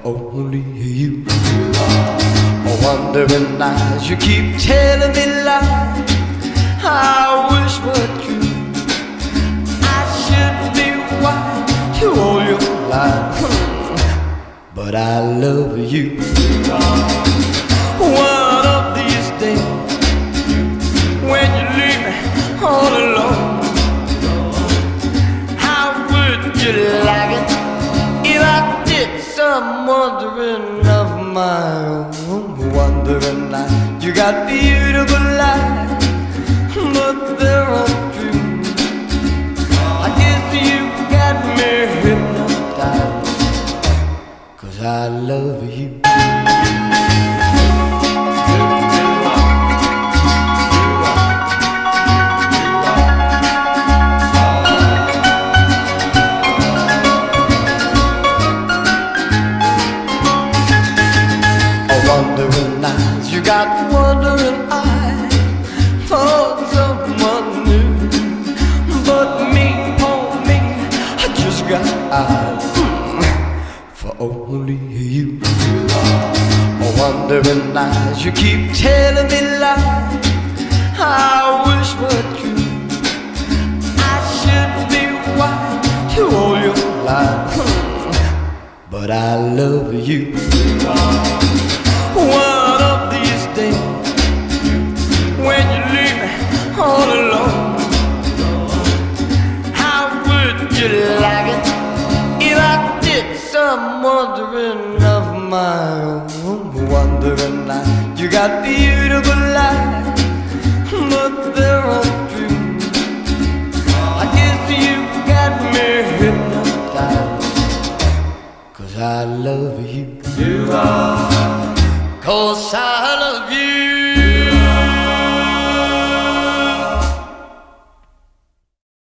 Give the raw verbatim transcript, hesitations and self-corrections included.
only you. Wondering eyes, you keep telling me lies I wish were true. I should be wild to all your lies, but I love you. One of these days, when you leave me all alone, how would you like it if I did some wondering of my own? Wondering now, you got beautiful eyes, but they're untrue. I guess you got me hypnotized, 'cause I love you. Wondering eyes, you got wondering eyes for someone new. But me, oh me, I just got eyes for only you. Wondering eyes, you keep telling me lies I wish were true. I should be wild to all your lies, but I love you. One of these days, when you leave me all alone, how would you like it if I did some wondering of my own? Wondering now, you got beautiful eyes, but they're untrue. I guess you got me hypnotized, 'cause I love you. You are 'Cause I love you.